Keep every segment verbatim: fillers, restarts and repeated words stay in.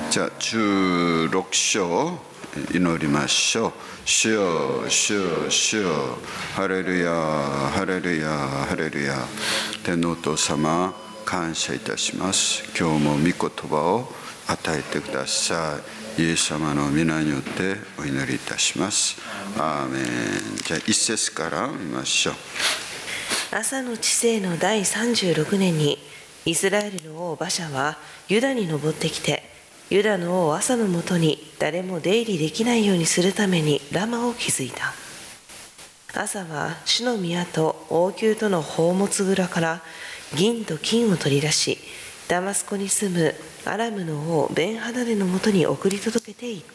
じゃあじゅうろく章祈りましょう。主よ、主よ、主よ、ハレルヤ、ハレルヤ、ハレルヤ。天のお父様、感謝いたします。今日も御言葉を与えてください。イエス様の皆によってお祈りいたします。アーメン。じゃあ一節から見ましょう。 朝の治世の第さんじゅうろくねんにイスラエルの王バシャはユダに登ってきて、ユダの王アサのもとに誰も出入りできないようにするためにラマを築いた。アサは主の宮と王宮との宝物蔵から銀と金を取り出し、ダマスコに住むアラムの王ベンハダデのもとに送り届けていった。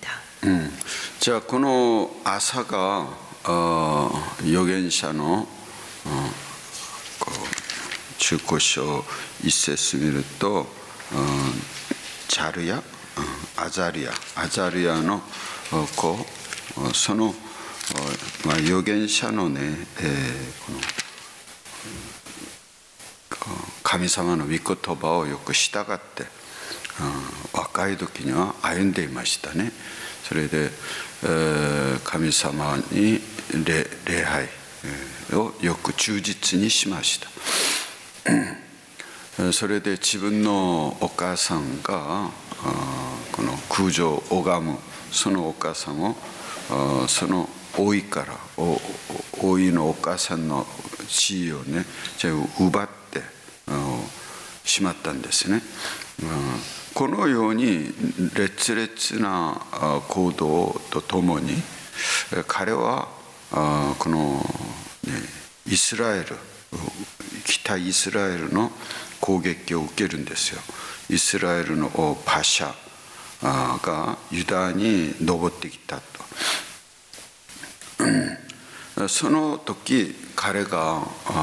うん、じゃあこのアサが預言者の中古書一節見ると、チャルヤ、アザリア、アザリアの子、その、まあ、預言者のね、えー、この神様の御言葉をよく従って、若い時には歩んでいましたね。それで、えー、神様に 礼, 礼拝をよく忠実にしました。それで自分のお母さんがこの空女を拝むそのお母さんをその王位から王位のお母さんの地位をね奪ってしまったんですね。このように烈烈な行動とともに彼はこの、ね、イスラエル北イスラエルの攻撃を受けるんですよ。イスラエルの王パシャがユダに登ってきたと。その時彼が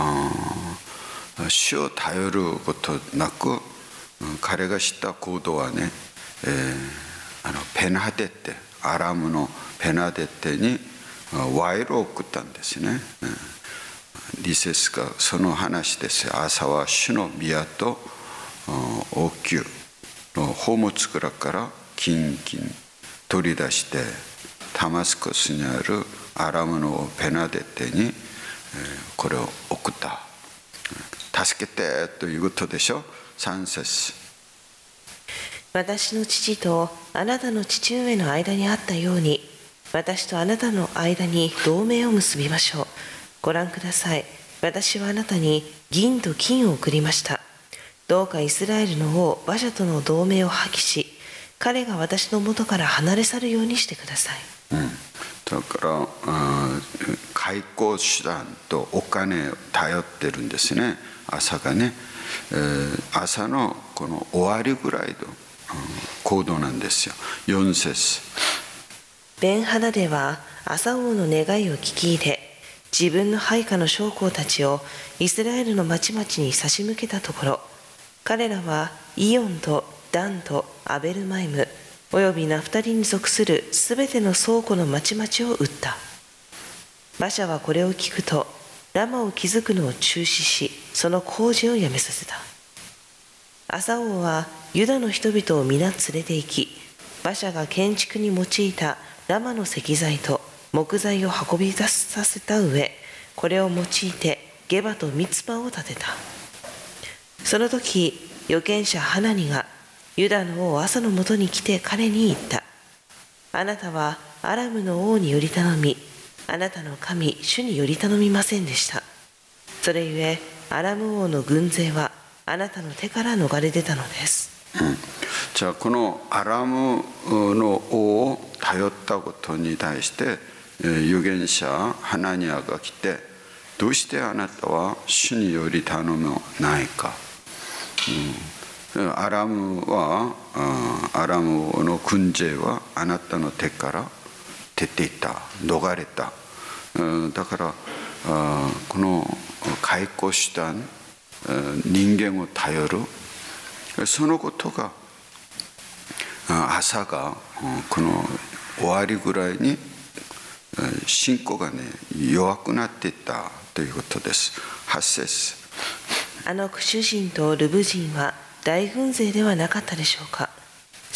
主を頼ることなく彼がした行動はね、えー、あのペナデテアラムのペナデテに賄賂を送ったんですね。リセスがその話ですよ。朝は主の宮と王宮の宝物蔵から金金取り出してダマスコスにあるアラムのペナデテにこれを送った。助けてということでしょ。さん節。 私の父とあなたの父上の間にあったように、私とあなたの間に同盟を結びましょう。ご覧ください。私はあなたに銀と金を送りました。どうかイスラエルの王バシャとの同盟を破棄し、彼が私の元から離れ去るようにしてください。 うん、だから開口手段とお金を頼ってるんですね。朝がね、えー、朝のこの終わりぐらいの、うん、行動なんですよ。よん節。 ベンハダデは朝王の願いを聞き入れ、自分の配下の将校たちをイスラエルの町々に差し向けたところ、彼らはイオンとダンとアベルマイムおよびナフタリに属するすべての倉庫の町々を撃った。バシャはこれを聞くとラマを築くのを中止し、その工事をやめさせた。アサ王はユダの人々を皆連れて行き、バシャが建築に用いたラマの石材と木材を運び出させた上、これを用いてゲバとミツパを建てた。その時預言者ハナニがユダの王アサのもとに来て彼に言った。あなたはアラムの王により頼み、あなたの神主により頼みませんでした。それゆえアラム王の軍勢はあなたの手から逃れ出たのです。 うん、じゃあこのアラムの王を頼ったことに対して預言者ハナニアが来て、どうしてあなたは主により頼むないか。うん、アラムはアラムの軍勢はあなたの手から出ていった、逃れた。だからこの開口手段、人間を頼る、そのことが朝がこの終わりぐらいに信仰がね弱くなっていったということです。はち節。 あのクシュ人とルブ人は大軍勢ではなかったでしょうか。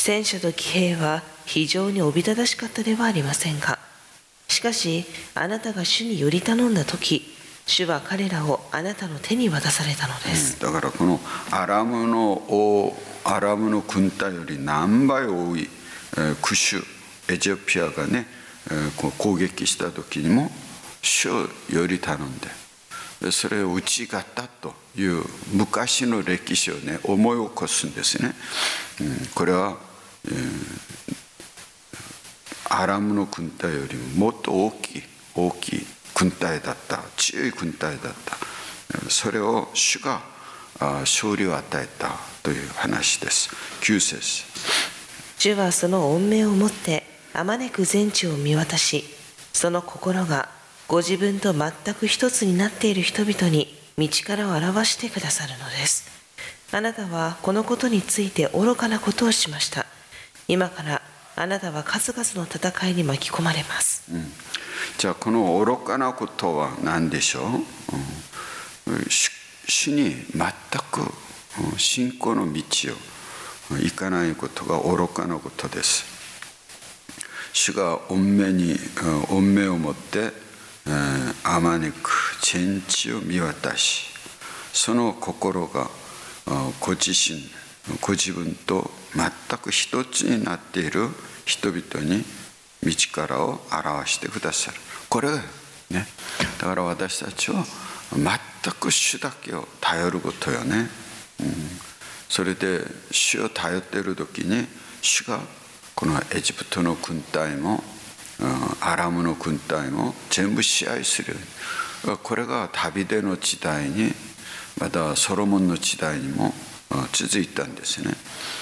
戦車と騎兵は非常におびただしかったではありませんか。しかし、あなたが主により頼んだとき、主は彼らをあなたの手に渡されたのです。 だからこのアラムの王、アラムの軍隊より何倍多いクシュ、エチオピアがね、攻撃した時にも主をより頼んで、それを打ち勝ったという昔の歴史をね思い起こすんですね。これは、えー、アラムの軍隊よりもっと大きい大きい軍隊だった、強い軍隊だった。それを主が勝利を与えたという話です。きゅう節。 主はその恩命をもってあまねく全地を見渡し、その心がご自分と全く一つになっている人々に道からを表してくださるのです。あなたはこのことについて愚かなことをしました。今からあなたは数々の戦いに巻き込まれます。 うん、じゃあこの愚かなことは何でしょう。うん、主, 主に全く信仰の道を行かないことが愚かなことです。主が恩命に恩命をもってあまねく全地を見渡し、その心がご自身ご自分と全く一つになっている人々に道からを表してくださる。これね、だから私たちは全く主だけを頼ることよね。うん、それで主を頼っている時に主がこのエジプトの軍隊もアラムの軍隊も全部支配する。これがダビデの時代に、またソロモンの時代にも続いたんですね。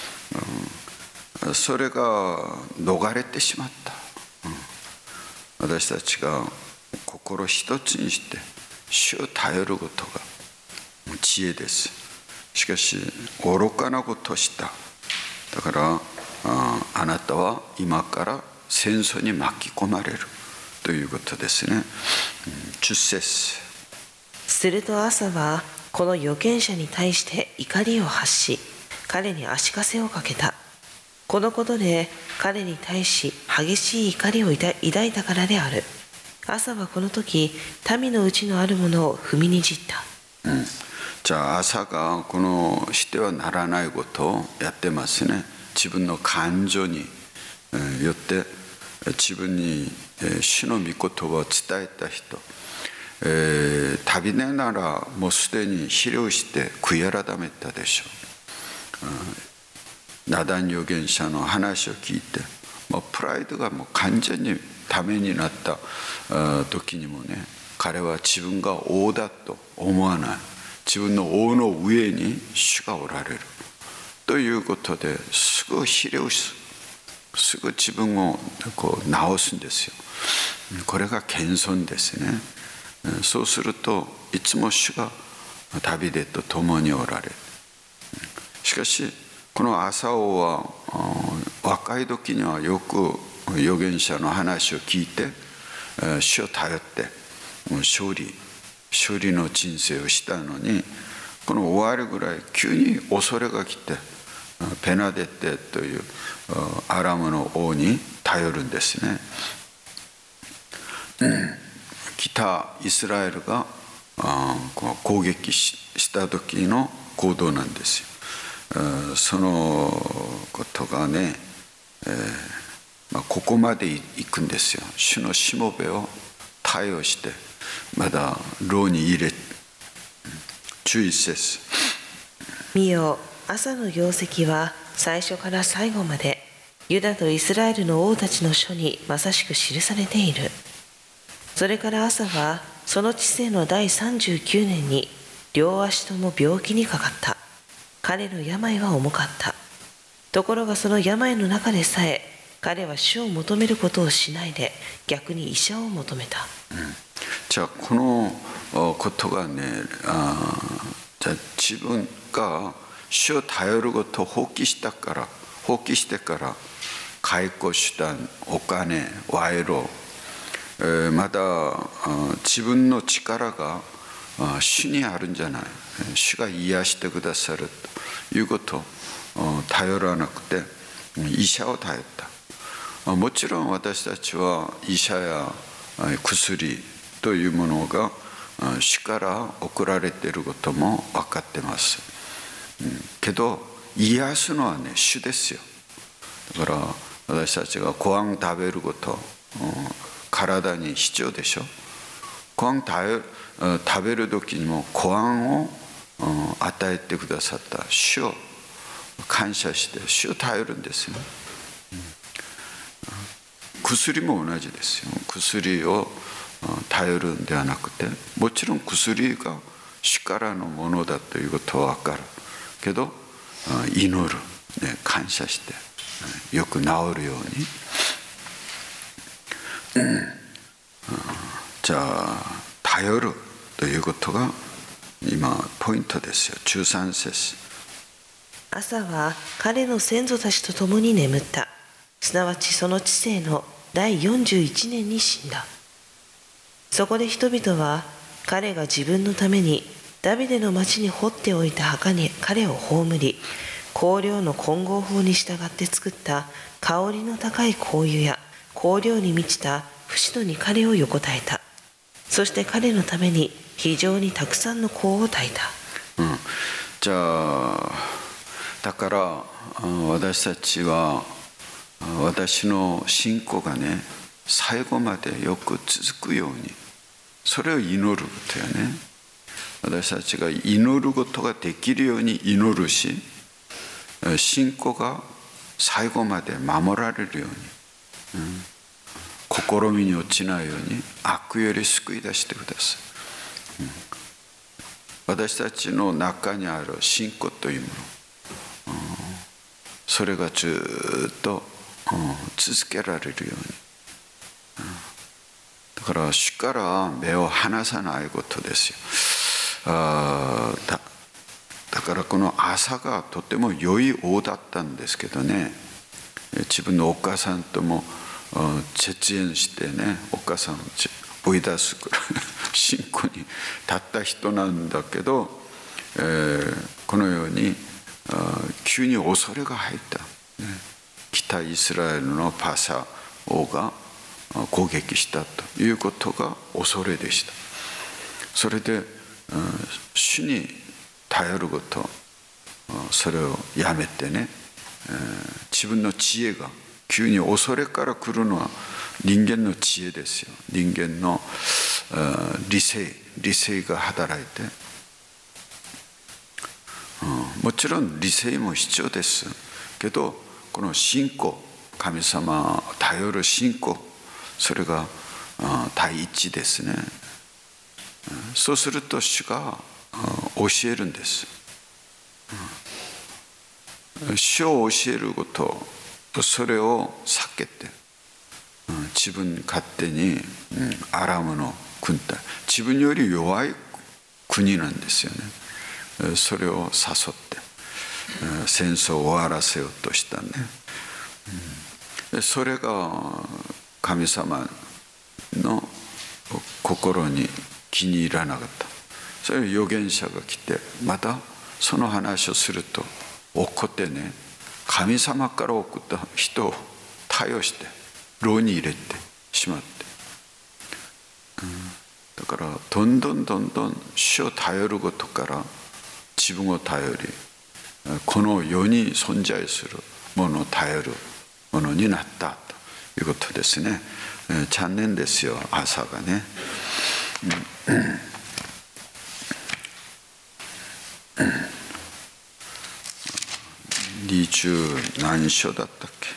それが逃れてしまった。私たちが心一つにして主を頼ることが知恵です。しかし愚かなことをした。だからあ, あなたは今から戦争に巻き込まれるということですね。じゅっ節。 するとアサはこの預言者に対して怒りを発し、彼に足かせをかけた。このことで彼に対し激しい怒りを抱いたからである。アサはこの時民のうちのあるものを踏みにじった。 うん、じゃあアサがこのしてはならないことをやってますね。自分の感情によって自分に主の御言葉を伝えた人、えー、旅ねならもうすでに肥料して悔い改めたでしょう。ナダン預言者の話を聞いてもうプライドがもう完全にためになった時にもね、彼は自分が王だと思わない。自分の王の上に主がおられるということですぐ肥料すすぐ自分をこう直すんですよ。これが謙遜ですね。そうするといつも主がダビデと共におられる。しかしこのアサ王は若い時にはよく預言者の話を聞いて主を頼って勝利勝利の人生をしたのに、この終わりぐらい急に恐れが来てペナデテというアラムの王に頼るんですね。北イスラエルが攻撃した時の行動なんですよ。そのことがね、えーまあ、ここまで行くんですよ。主のしもべを対応してまだ牢に入れ、じゅういち節。 見よ、朝の業績は最初から最後までユダとイスラエルの王たちの書にまさしく記されている。それから朝はその治世の第さんじゅうきゅうねんに両足とも病気にかかった。彼の病は重かった。ところがその病の中でさえ彼は主を求めることをしないで逆に医者を求めた。 うん、じゃあこのことがね、あじゃあ自分が主を頼ることを放棄したから放棄してから解雇手段、お金、賄賂、えー、また自分の力が主にあるんじゃない、主が癒してくださるということを頼らなくて医者を頼った。もちろん私たちは医者や薬というものが主から送られていることも分かってます。けど癒すのはね、主ですよ。だから私たちがご飯食べること、体に必要でしょ。ご飯食べる時にもご飯を与えてくださった主を感謝して主を頼るんですよ。薬も同じですよ。薬を頼るんではなくて、もちろん薬が主からのものだということは分かるけど、祈る、ね、感謝してよく治るように、うん、じゃあ頼るということが今ポイントですよ。じゅうさん節。 朝は彼の先祖たちと共に眠った。すなわちその治世のだいよんじゅういちねんに死んだ。そこで人々は彼が自分のためにダビデの町に掘っておいた墓に彼を葬り、香料の混合法に従って作った香りの高い香油や香料に満ちた節戸に彼を横たえた。そして彼のために非常にたくさんの香を焚いた。 うん、じゃあだから私たちは私の信仰がね、最後までよく続くように、それを祈ることよね。私たちが祈ることができるように祈るし、信仰が最後まで守られるように、うん、試みに落ちないように悪より救い出してください。うん、私たちの中にある信仰というもの、うん、それがずっと、うん、続けられるように、うん、だから主から目を離さないことですよ。あだだからこの朝がとても良い王だったんですけどね、自分のお母さんとも絶縁してね、お母さんを追い出すくらい信仰に立った人なんだけど、えー、このように急に恐れが入った、ね、北イスラエルのパサ王が攻撃したということが恐れでした。それで主に頼ること、それをやめてね、自分の知恵が急に恐れから来るのは人間の知恵ですよ。人間の理性理性が働いて、もちろん理性も必要ですけど、この信仰、神様を頼る信仰、それが第一ですね。そうすると主が教えるんです。主を教えること、それを避けて自分勝手にアラムの軍隊、自分より弱い国なんですよね。それを誘って戦争を終わらせようとしたね。それが神様の心に気に入らなかった。それを預言者が来て、またその話をすると怒ってね、神様から送った人を逮捕して牢に入れてしまって、うん、だからどんどんどんどん主を頼ることから自分を頼り、この世に存在するものを頼るものになったということですね。残念ですよ、朝がね。うんうん二十何章だったっけ。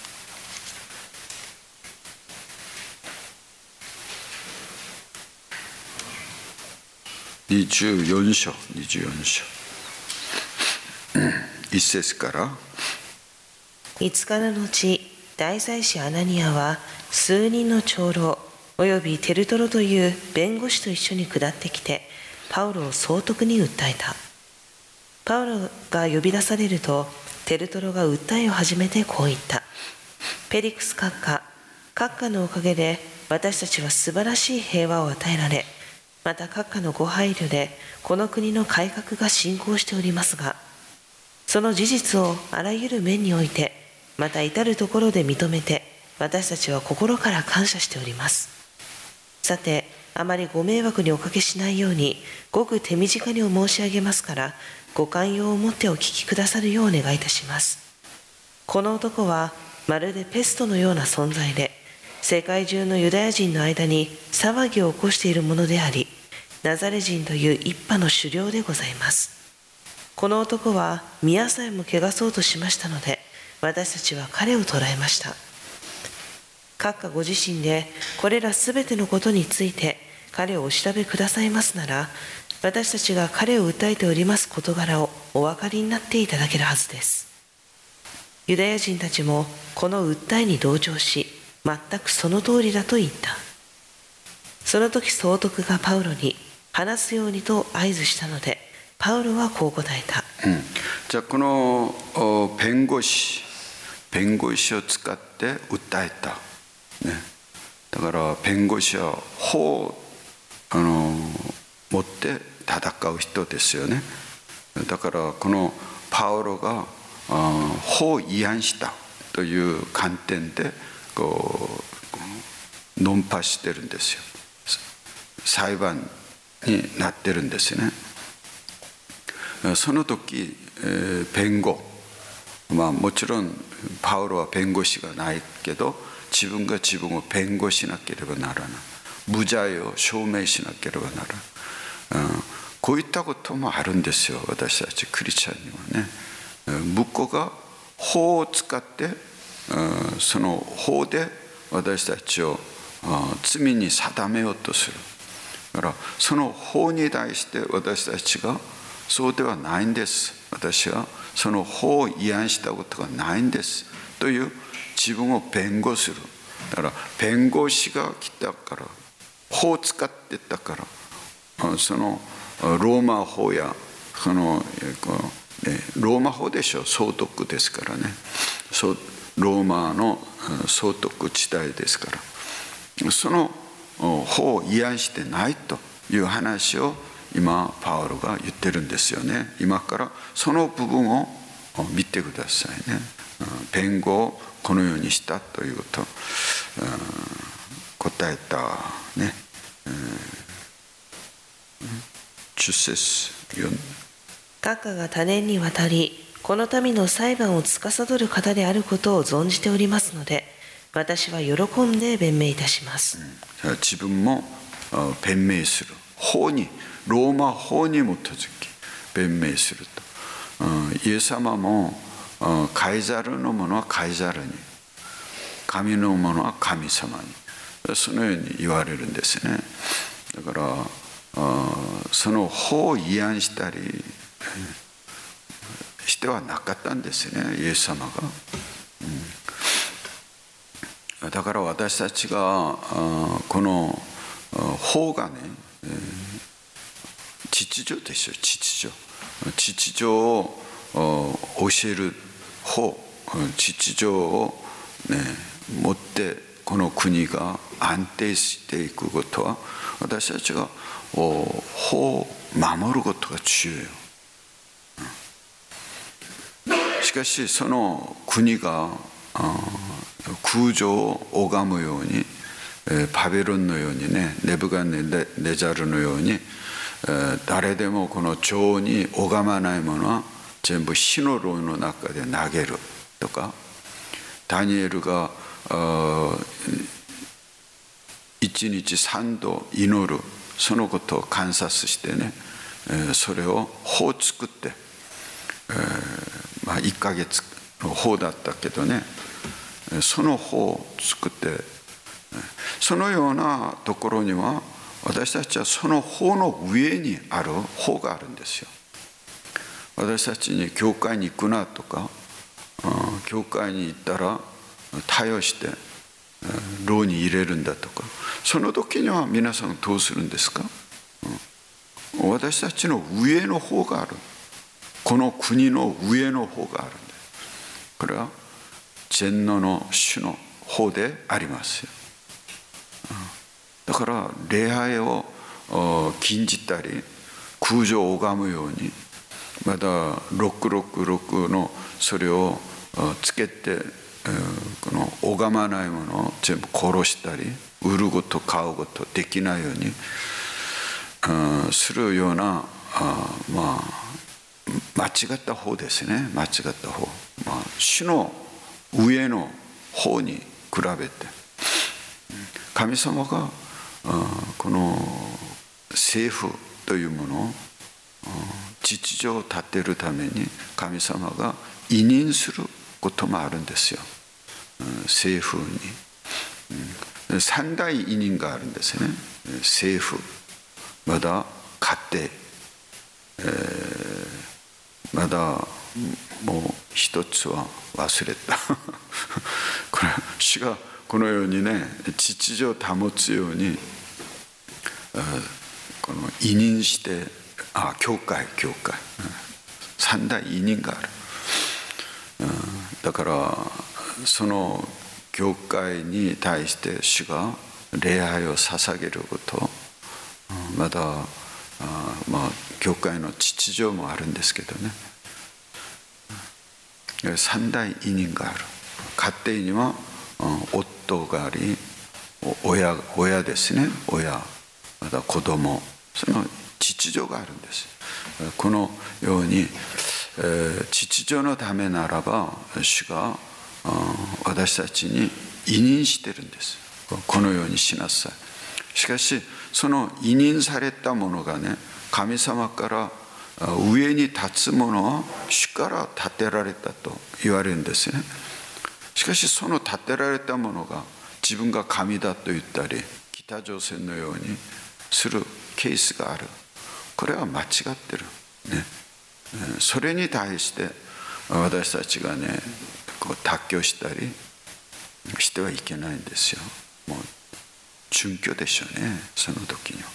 二十四章、二十四章。一節から。 五日の後、大祭司アナニアは数人の長老およびテルトロという弁護士と一緒に下ってきて、パウロを総督に訴えた。パウロが呼び出されると、テルトロが訴えを始めてこう言った。ペリクス閣下、閣下のおかげで私たちは素晴らしい平和を与えられ、また閣下のご配慮でこの国の改革が進行しておりますが、その事実をあらゆる面においてまた至るところで認めて、私たちは心から感謝しております。さて、あまりご迷惑におかけしないように、ごく手短にお申し上げますから、ご寛容を持ってお聞きくださるようお願いいたします。この男は、まるでペストのような存在で、世界中のユダヤ人の間に騒ぎを起こしているものであり、ナザレ人という一派の首領でございます。この男は宮さえも汚そうとしましたので、私たちは彼を捕らえました。閣下ご自身でこれらすべてのことについて彼をお調べくださいますなら、私たちが彼を訴えております事柄をお分かりになっていただけるはずです。ユダヤ人たちもこの訴えに同調し、全くその通りだと言った。その時総督がパウロに話すようにと合図したので、パウロはこう答えた。 うん、じゃあこの弁護士、弁護士を使って訴えた、ね、だから弁護士は法をあの持って戦う人ですよね。だからこのパウロが法違反したという観点でこう論破してるんですよ。裁判になってるんですね。その時、えー、弁護、まあもちろんパウロは弁護士がないけど、自分が自分を弁護しなければならない。無罪を証明しなければならない。うん、こういったこともあるんですよ、私たちクリスチャンにはね。向こうが法を使って、うん、その法で私たちを罪に定めようとする。だからその法に対して私たちがそうではないんです。私はその法を違反したことがないんですという自分を弁護する。だから弁護士が来たから法を使ってたからそのローマ法やそのローマ法でしょ、総督ですからね。ローマの総督地帯ですから、その法を違反してないという話を今パウロが言ってるんですよね。今からその部分を見てくださいね。弁護をこのようにしたということ答えたね。じゅっ節読んで。 閣下が多年にわたりこの民の裁判を司る方であることを存じておりますので、私は喜んで弁明いたします。 うん、自分も弁明する。法に、ローマ法に基づき弁明すると。イエス様もカイザルのものはカイザルに、神のものは神様に、そのように言われるんですね。だからその法を違反したりしてはなかったんですね、イエス様が。うん、だから私たちがこの法がね、秩序でしょ、秩序。秩序を教える法、秩序を、ね、持ってこの国が安定していくことは、私たちが法を守ることが重要。しかしその国が空城を拝むように、バビロンのようにね、ネブカネザルのように、誰でもこの女王に拝まないものは全部火の炉の中で投げるとか、ダニエルが一日三度祈る、そのことを観察してね、それを法を作って、まあいっかげつの法だったけどね、その法を作って、そのようなところには私たちはその法の上にある法があるんですよ。私たちに教会に行くなとか、教会に行ったら対応して牢に入れるんだとか、その時には皆さんどうするんですか？私たちの上の法がある。この国の上の法があるんです。これは全能の主の法でありますよ。だから礼拝を禁じたり空城を拝むように、まだろくろくろくのそれをつけてこの拝まないものを全部殺したり売ること買うことできないようにするようなあまあ間違った方ですね。間違った方、まあ、主の上の方に比べて神様がこの政府というものを秩序を立てるために神様が委任することもあるんですよ。政府に三大委任があるんですね。政府、まだ家庭、えー、まだもう一つは忘れたこれ主がこのようにね秩序を保つようにこの委任してあ教会教会三大委任がある。だからその教会に対して主が礼拝を捧げること、まだあまあ教会の秩序もあるんですけどね、三大委任がある。家庭には夫があり、親親ですね、親、また子供、その秩序があるんです。このように秩序のためならば主が私たちに委任してるんです。このようにしなさい。しかしその委任されたものがね、神様から上に立つものは主から立てられたと言われるんですね。しかしその立てられたものが自分が神だと言ったり北朝鮮のようにするケースがある。これは間違ってるね。それに対して私たちがねこう妥協したりしてはいけないんですよ。もう殉教でしょうね、その時に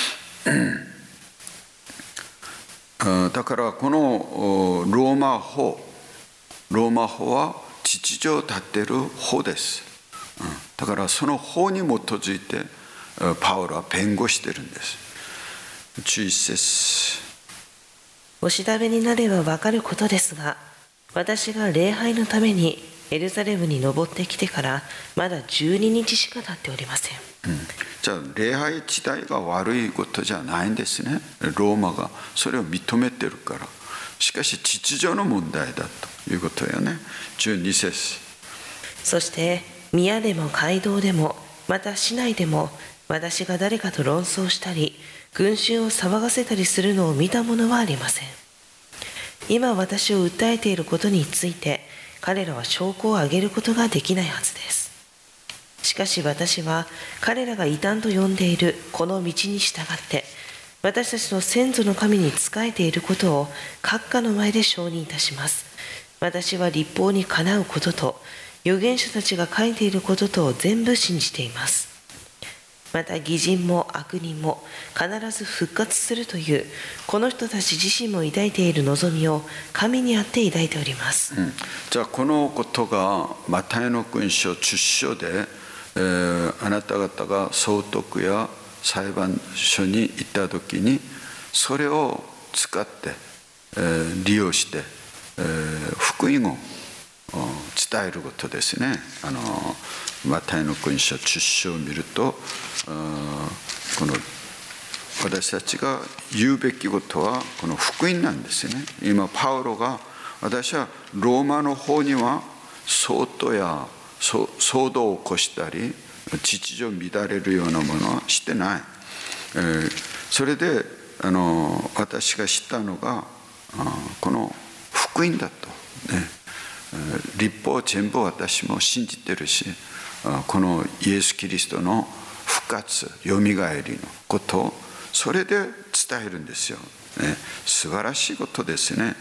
は。だからこのローマ法ローマ法は秩序を立てる法です。だからその法に基づいてパウロは弁護してるんです。じゅういち節、 お調べになればわかることですが、私が礼拝のためにエルサレムに登ってきてからまだじゅうににちしか経っておりません。 うん、じゃあ礼拝自体が悪いことじゃないんですね。ローマがそれを認めてるから。しかし秩序の問題だということよね。じゅうに節、 そして宮でも街道でもまた市内でも私が誰かと論争したり群衆を騒がせたりするのを見た者はありません。今私を訴えていることについて彼らは証拠を挙げることができないはずです。しかし私は彼らが異端と呼んでいるこの道に従って私たちの先祖の神に仕えていることを閣下の前で承認いたします。私は律法にかなうことと預言者たちが書いていることとを全部信じています。また義人も悪人も必ず復活するというこの人たち自身も抱いている望みを神にあって抱いております。 うん、じゃあこのことがマタイの福音書じゅっ章で、えー、あなた方が総督や裁判所に行った時にそれを使って、えー、利用して、えー、福音を伝えることですね。あのマタイの福音書じゅっ章を見るとこの私たちが言うべきことはこの福音なんですね。今パウロが私はローマの方には騒動や騒動を起こしたり秩序を乱れるようなものはしてない、えー、それであの私が知ったのがこの福音だとね。律法全部私も信じてるしこのイエス・キリストの復活よみがえりのことをそれで伝えるんですよ、ね、素晴らしいことですね。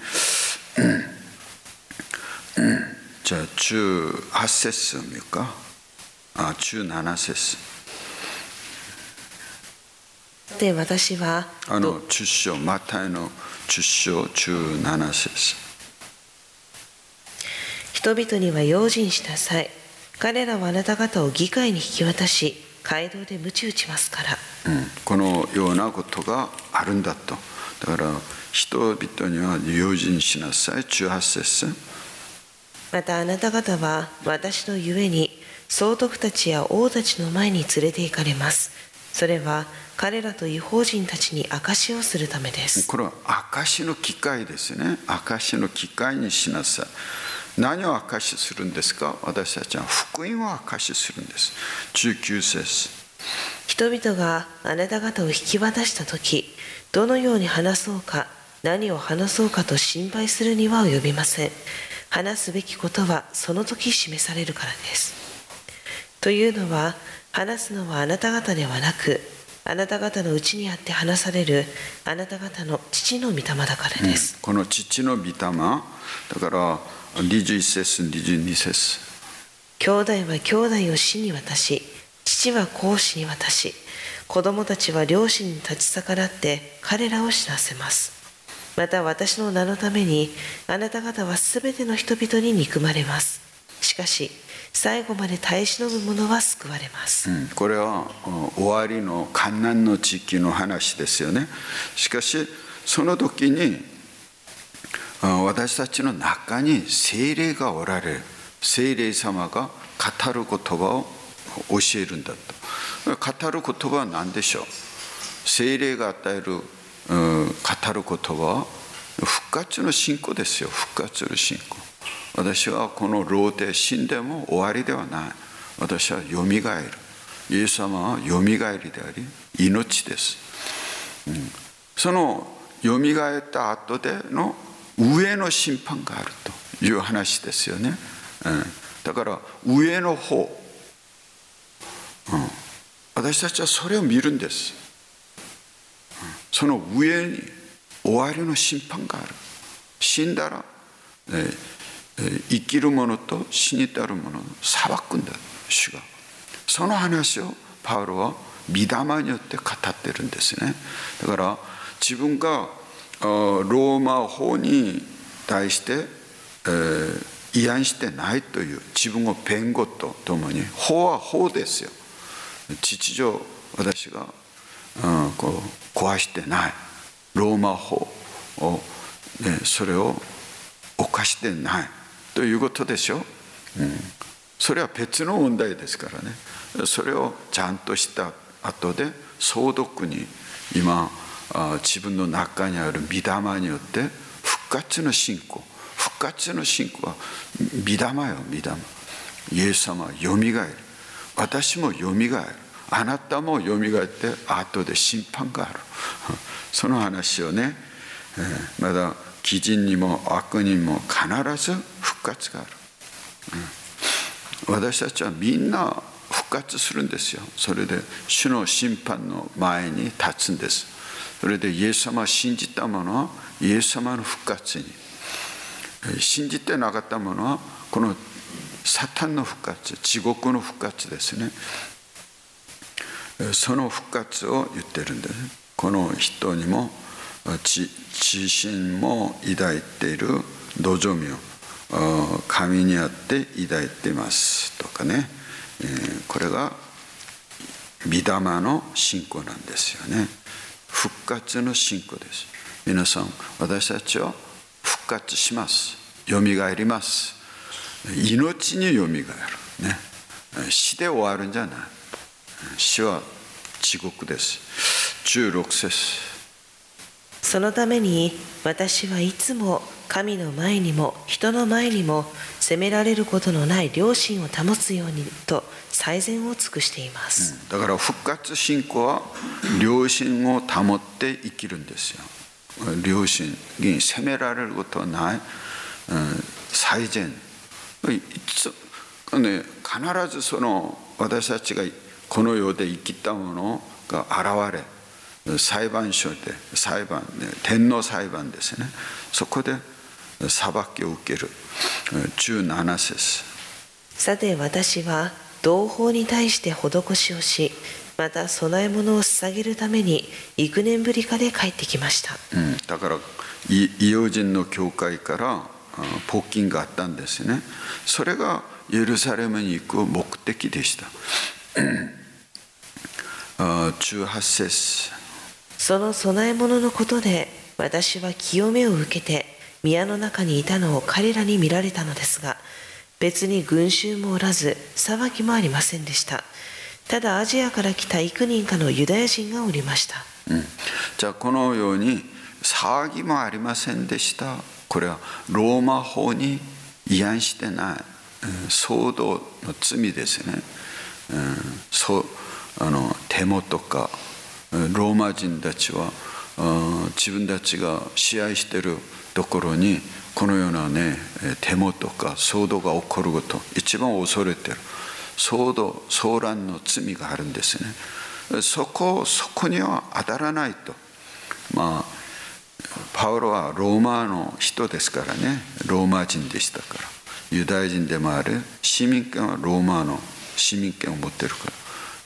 じゃあじゅうはち節を見るか。あじゅうなな節で私はあのじゅっ章マタイのじゅっ章じゅうなな節、 人々には用心しなさい。彼らはあなた方を議会に引き渡し街道で鞭打ちますから、 うん、このようなことがあるんだと。だから人々には用心しなさい。じゅうはち節、 またあなた方は私のゆえに総督たちや王たちの前に連れて行かれます。それは彼らと異邦人たちに証しをするためです。 これは証しの機会ですね。証しの機会にしなさい。何を証しするんですか？私たちは福音を証しするんです。じゅうきゅう節。 人々があなた方を引き渡したとき、どのように話そうか、何を話そうかと心配するには及びません。話すべきことはその時示されるからです。というのは、話すのはあなた方ではなく、あなた方のうちにあって話されるあなた方の父の御霊だからです。 うん、この父の御霊、だからにじゅういち節、にじゅうに節。 兄弟は兄弟を死に渡し、父は子を死に渡し、子供たちは両親に立ち逆らって彼らを死なせます。また私の名のためにあなた方はすべての人々に憎まれます。しかし最後まで耐え忍ぶ者は救われます。 うん、これは終わりの患難の地域の話ですよね。しかしその時に私たちの中に聖霊がおられる。聖霊様が語る言葉を教えるんだと。語る言葉は何でしょう？聖霊が与える語る言葉は復活の信仰ですよ。復活の信仰。私はこの老で死んでも終わりではない。私はよみがえる。イエス様はよみがえりであり命です、うん、そのよみがえった後での上の審判があるという話ですよね、うん、だから上の方、うん、私たちはそれを見るんです。その上に終わりの審判がある。死んだら、えー、生きる者と死にたる者を裁くんだ主が。その話をパウロは御霊によって語ってるんですね。だから自分がローマ法に対して、えー、違反してないという自分を弁護とともに、法は法ですよ。秩序私がうん、こう壊してないローマ法を、ね、それを犯してないということでしょ、うん、それは別の問題ですからね。それをちゃんとした後で総督に今自分の中にある御霊によって復活の信仰、復活の信仰は御霊よ、御霊。イエス様はよみがえる。私もよみがえる。あなたもよみがえって後で審判がある。その話をね、まだ義人にも悪人も必ず復活がある。私たちはみんな復活するんですよ。それで主の審判の前に立つんです。それでイエス様を信じた者はイエス様の復活に、信じてなかった者はこのサタンの復活、地獄の復活ですね。その復活を言ってるんです。この人にも自身も抱いている望みを神にあって抱いていますとかね、これが御霊の信仰なんですよね。復活の信仰です。皆さん、私たちは復活します。よみがえります。命によみがえるね。死で終わるんじゃない。死は地獄です。じゅうろく節。 そのために私はいつも神の前にも人の前にも責められることのない良心を保つようにと最善を尽くしています、 うん、だから復活信仰は良心を保って生きるんですよ。良心に責められることはない、うん、最善いつ、ね、必ずその私たちがこの世で生きたものが現れ、裁判所で裁判、ね、天皇裁判ですね。そこで裁きを受ける。じゅうなな節。 さて私は同胞に対して施しをし、また供え物を捧げるために幾年ぶりかで帰ってきました、 うん、だから異邦人の教会から募金があったんですね。それがエルサレムに行く目的でした。じゅうはち節。 その供え物のことで私は清めを受けて宮の中にいたのを彼らに見られたのですが、 別に群衆もおらず、騒ぎもありませんでした。ただアジアから来た幾人かのユダヤ人がおりました。 うん、じゃあこのように騒ぎもありませんでした。これはローマ法に違反してない、うん、騒動の罪ですね。うん、そうあのデモとかローマ人たちは自分たちが支配しているところにこのようなねデモとか騒動が起こること、一番恐れている騒動騒乱の罪があるんですね。そこそこには当たらないと。まあパウロはローマの人ですからね、ローマ人でしたから、ユダヤ人でもある、市民権はローマの市民権を持ってるから、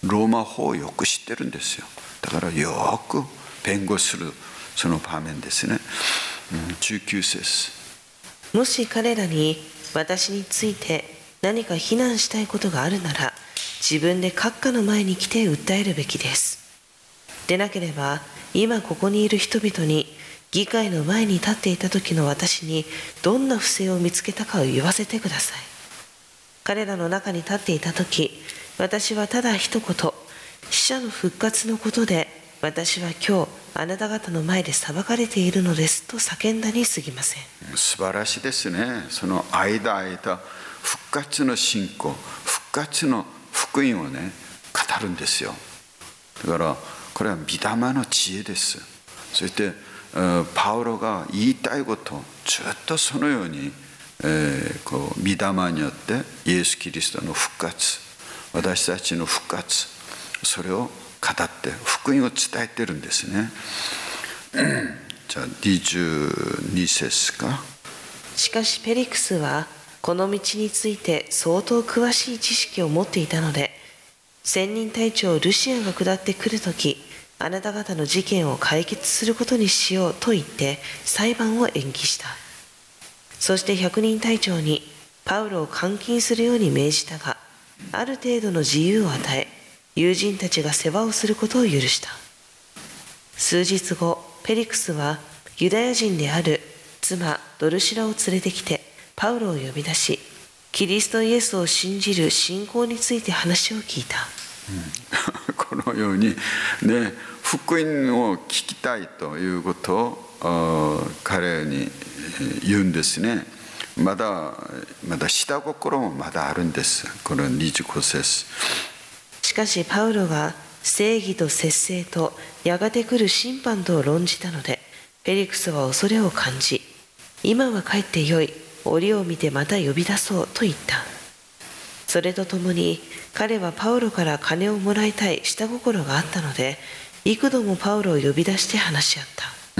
ローマ法をよく知ってるんですよ。だからよく弁護するその場面ですね。じゅうきゅう節。 もし彼らに私について何か非難したいことがあるなら、自分で閣下の前に来て訴えるべきです。でなければ、今ここにいる人々に議会の前に立っていた時の私にどんな不正を見つけたかを言わせてください。彼らの中に立っていた時、私はただ一言、死者の復活のことで私は今日あなた方の前で裁かれているのですと叫んだに過ぎません。 素晴らしいですね。その間間復活の信仰、復活の福音をね語るんですよ。だからこれは御霊の知恵です。そしてパウロが言いたいことをずっとそのように、えー、こう御霊によってイエス・キリストの復活、私たちの復活、それを語って福音を伝えてるんですね。じゃあにじゅうに節か。 しかしペリクスはこの道について相当詳しい知識を持っていたので、千人隊長ルシアンが下ってくるとき、あなた方の事件を解決することにしようと言って裁判を延期した。そして百人隊長にパウロを監禁するように命じたが、ある程度の自由を与え、友人たちが世話をすることを許した。数日後、ペリクスはユダヤ人である妻ドルシラを連れてきてパウロを呼び出し、キリストイエスを信じる信仰について話を聞いた。 うん、このようにね、福音を聞きたいということを彼に言うんですね。まだまだ下心もまだあるんです。このにじゅうご節。 しかしパウロが正義と節制とやがて来る審判とを論じたので、フェリクスは恐れを感じ、今は帰ってよい、折を見てまた呼び出そうと言った。それとともに彼はパウロから金をもらいたい下心があったので、幾度もパウロを呼び出して話し合った。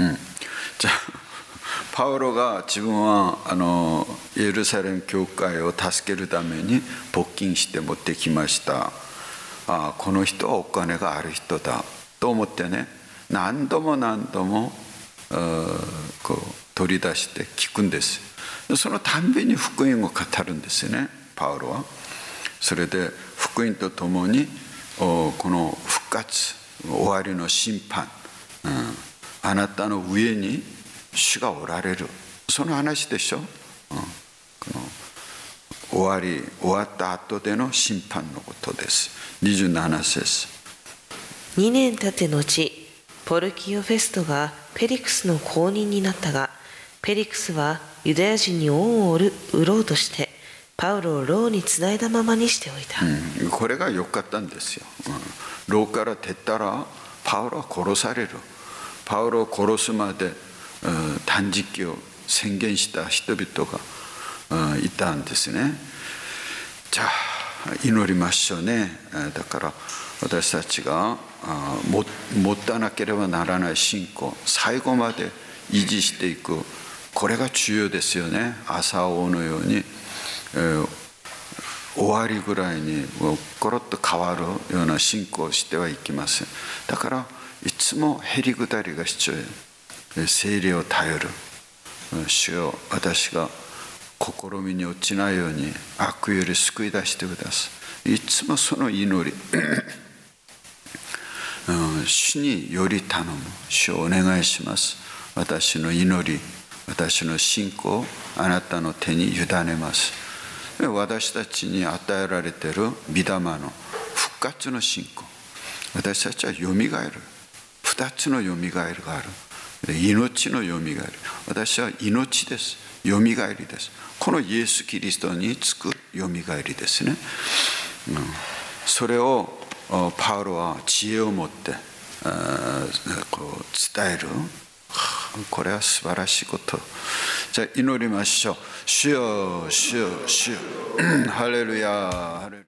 うん、じゃあパウロが自分はあのエルサレム教会を助けるために募金して持ってきました。ああ、この人はお金がある人だと思ってね、何度も何度もこう取り出して聞くんです。そのたんびに福音を語るんですよね、パウロは。それで福音とともにこの復活、終わりの審判、うん、あなたの上に主がおられる、その話でしょ、うん、この終わり終わった後での審判のことです。にじゅうなな節。 にねん経って後、ポルキオ・フェストがペリクスの後任になったが、ペリクスはユダヤ人に恩を売ろうとしてパウロを牢につないだままにしておいた。 うん、これが良かったんですよ、うん、牢から出たらパウロは殺される。パウロを殺すまで、うん、断食を宣言した人々が、うん、いたんですね。じゃあ祈りましょうね。だから私たちが持たなければならない信仰、最後まで維持していく、これが重要ですよね。朝王のように、えー、終わりぐらいにコロッと変わるような信仰をしてはいけません。だからいつもへりくだりが必要。聖霊を頼る。主よ、私が試みに落ちないように悪より救い出してください。いつもその祈り主により頼む。主をお願いします。私の祈り、私の信仰をあなたの手に委ねます。 私たちに与えられている御霊の復活の信仰、私たちはよみがえる、二つのよみがえりがある。命のよみがえり、私は命です、よみがえりです。このイエス・キリストにつくよみがえりですね、うん、それをパウロは知恵を持ってこう伝える。これは素晴らしいこと。じゃあ祈りましょう。主よ主よ主よハレルヤ。